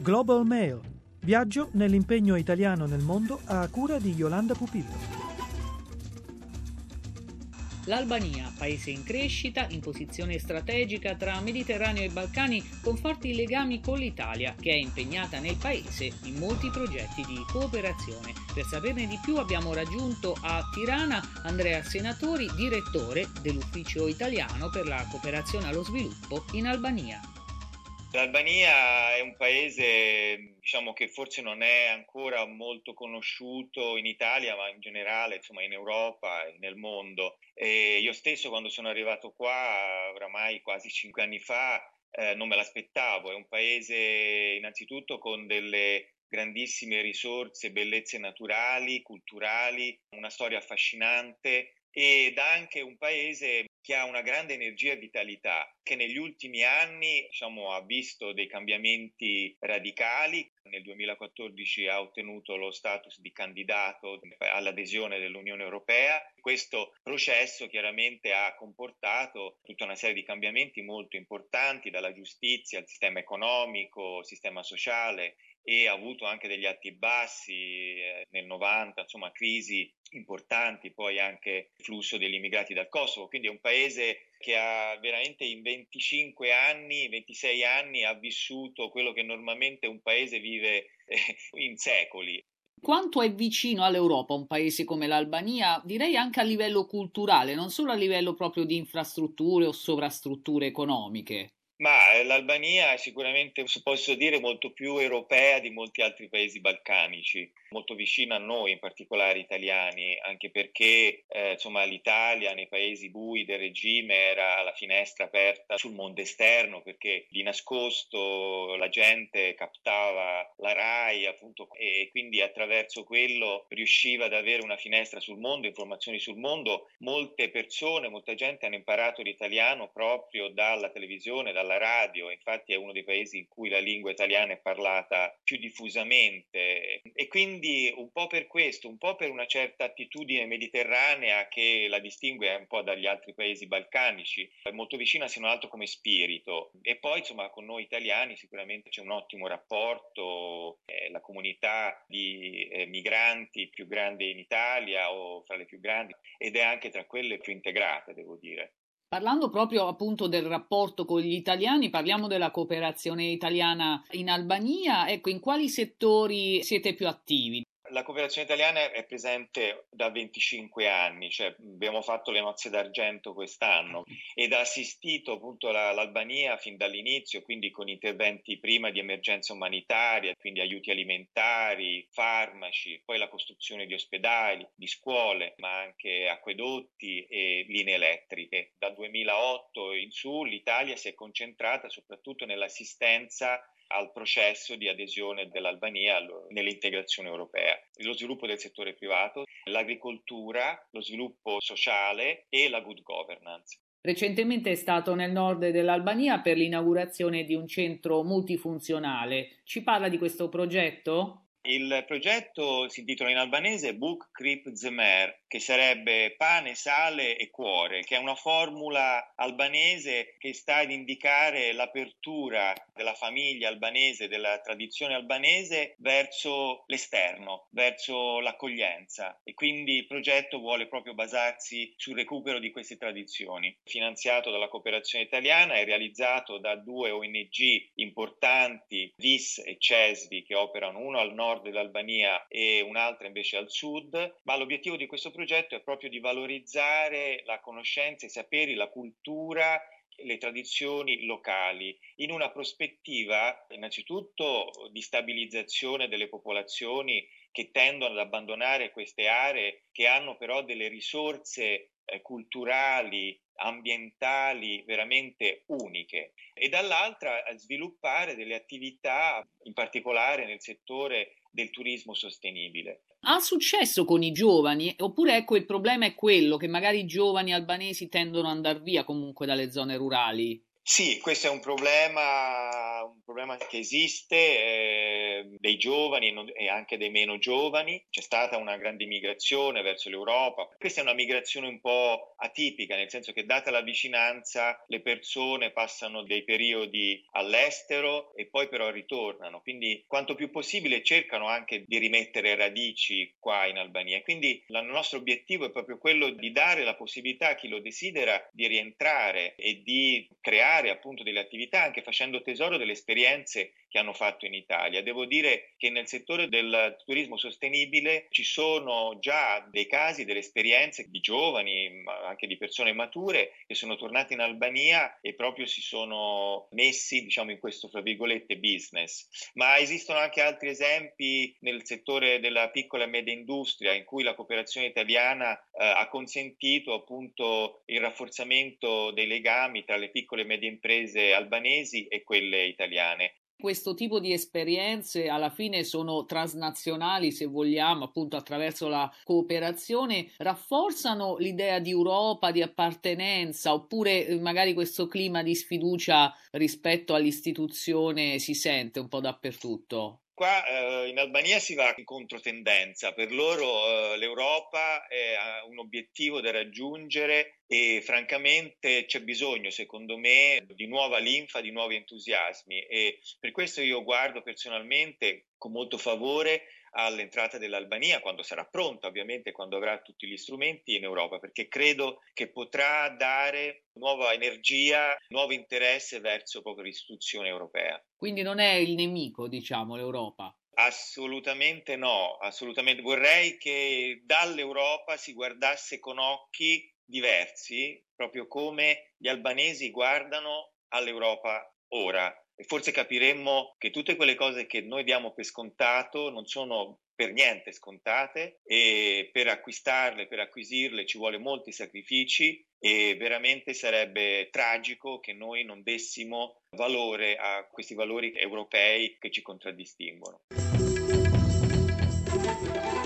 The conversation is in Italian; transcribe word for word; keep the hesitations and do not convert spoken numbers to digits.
Global Mail. Viaggio nell'impegno italiano nel mondo a cura di Yolanda Pupillo. L'Albania, paese in crescita, in posizione strategica tra Mediterraneo e Balcani, con forti legami con l'Italia, che è impegnata nel paese in molti progetti di cooperazione. Per saperne di più abbiamo raggiunto a Tirana Andrea Senatori, direttore dell'Ufficio Italiano per la Cooperazione allo Sviluppo in Albania. L'Albania è un paese, diciamo, che forse non è ancora molto conosciuto in Italia, ma in generale, insomma, in Europa e nel mondo. E io stesso, quando sono arrivato qua, oramai quasi cinque anni fa, eh, non me l'aspettavo. È un paese innanzitutto con delle grandissime risorse, bellezze naturali, culturali, una storia affascinante, ed anche un paese che ha una grande energia e vitalità, che negli ultimi anni, diciamo, ha visto dei cambiamenti radicali. Nel duemilaquattordici ha ottenuto lo status di candidato all'adesione dell'Unione Europea. Questo processo chiaramente ha comportato tutta una serie di cambiamenti molto importanti, dalla giustizia al sistema economico, sistema sociale, e ha avuto anche degli alti e bassi eh, nel novanta, insomma crisi importanti, poi anche il flusso degli immigrati dal Kosovo. Quindi è un paese che ha veramente in venticinque anni, ventisei anni ha vissuto quello che normalmente un paese vive eh, in secoli. Quanto è vicino all'Europa un paese come l'Albania, direi anche a livello culturale, non solo a livello proprio di infrastrutture o sovrastrutture economiche? Ma l'Albania è sicuramente, se posso dire, molto più europea di molti altri paesi balcanici, molto vicina a noi, in particolare italiani, anche perché eh, insomma, l'Italia nei paesi bui del regime era la finestra aperta sul mondo esterno, perché di nascosto la gente captava la RAI, appunto, e quindi attraverso quello riusciva ad avere una finestra sul mondo, informazioni sul mondo. Molte persone, molta gente hanno imparato l'italiano proprio dalla televisione, dalla alla radio, infatti è uno dei paesi in cui la lingua italiana è parlata più diffusamente, e quindi un po' per questo, un po' per una certa attitudine mediterranea che la distingue un po' dagli altri paesi balcanici, è molto vicina se non altro come spirito. E poi insomma con noi italiani sicuramente c'è un ottimo rapporto, eh, la comunità di eh, migranti più grande in Italia o fra le più grandi, ed è anche tra quelle più integrate, devo dire. Parlando proprio appunto del rapporto con gli italiani, parliamo della cooperazione italiana in Albania. Ecco, in quali settori siete più attivi? La cooperazione italiana è presente da venticinque anni, cioè abbiamo fatto le nozze d'argento quest'anno ed ha assistito appunto la, l'Albania fin dall'inizio, quindi con interventi prima di emergenza umanitaria, quindi aiuti alimentari, farmaci, poi la costruzione di ospedali, di scuole, ma anche acquedotti e linee elettriche. Dal duemilaotto in su l'Italia si è concentrata soprattutto nell'assistenza al processo di adesione dell'Albania nell'integrazione europea, lo sviluppo del settore privato, l'agricoltura, lo sviluppo sociale e la good governance. Recentemente è stato nel nord dell'Albania per l'inaugurazione di un centro multifunzionale. Ci parla di questo progetto? Il progetto si intitola in albanese Buk Krip Zemer, che sarebbe pane, sale e cuore, che è una formula albanese che sta ad indicare l'apertura della famiglia albanese, della tradizione albanese verso l'esterno, verso l'accoglienza. E quindi il progetto vuole proprio basarsi sul recupero di queste tradizioni. Finanziato dalla cooperazione italiana, è realizzato da due O N G importanti, V I S e CESVI, che operano uno al nord dell'Albania e un'altra invece al sud, ma l'obiettivo di questo progetto è proprio di valorizzare la conoscenza, i saperi, la cultura, le tradizioni locali in una prospettiva innanzitutto di stabilizzazione delle popolazioni che tendono ad abbandonare queste aree, che hanno però delle risorse eh, culturali, ambientali veramente uniche, e dall'altra sviluppare delle attività in particolare nel settore del turismo sostenibile. Ha successo con i giovani? Oppure ecco il problema è quello che magari i giovani albanesi tendono ad andare via comunque dalle zone rurali? Sì, questo è un problema, un problema che esiste eh, dei giovani e anche dei meno giovani. C'è stata una grande migrazione verso l'Europa. Questa è una migrazione un po' atipica, nel senso che data la vicinanza le persone passano dei periodi all'estero e poi però ritornano, quindi quanto più possibile cercano anche di rimettere radici qua in Albania. Quindi il nostro obiettivo è proprio quello di dare la possibilità a chi lo desidera di rientrare e di creare appunto delle attività anche facendo tesoro delle esperienze che hanno fatto in Italia. Devo dire che nel settore del turismo sostenibile ci sono già dei casi, delle esperienze di giovani, ma anche di persone mature che sono tornate in Albania e proprio si sono messi, diciamo, in questo, fra virgolette, business. Ma esistono anche altri esempi nel settore della piccola e media industria in cui la cooperazione italiana eh, ha consentito appunto il rafforzamento dei legami tra le piccole e medie imprese albanesi e quelle italiane. Questo tipo di esperienze alla fine sono transnazionali, se vogliamo, appunto attraverso la cooperazione, rafforzano l'idea di Europa, di appartenenza, oppure magari questo clima di sfiducia rispetto all'istituzione si sente un po' dappertutto? Qua eh, in Albania si va in controtendenza, per loro eh, l'Europa è un obiettivo da raggiungere e francamente c'è bisogno, secondo me, di nuova linfa, di nuovi entusiasmi e per questo io guardo personalmente con molto favore all'entrata dell'Albania quando sarà pronta, ovviamente quando avrà tutti gli strumenti in Europa, perché credo che potrà dare nuova energia, nuovo interesse verso proprio l'istituzione europea. Quindi non è il nemico, diciamo, l'Europa? Assolutamente no, assolutamente. Vorrei che dall'Europa si guardasse con occhi diversi, proprio come gli albanesi guardano all'Europa ora. E forse capiremmo che tutte quelle cose che noi diamo per scontato non sono per niente scontate e per acquistarle, per acquisirle ci vuole molti sacrifici e veramente sarebbe tragico che noi non dessimo valore a questi valori europei che ci contraddistinguono.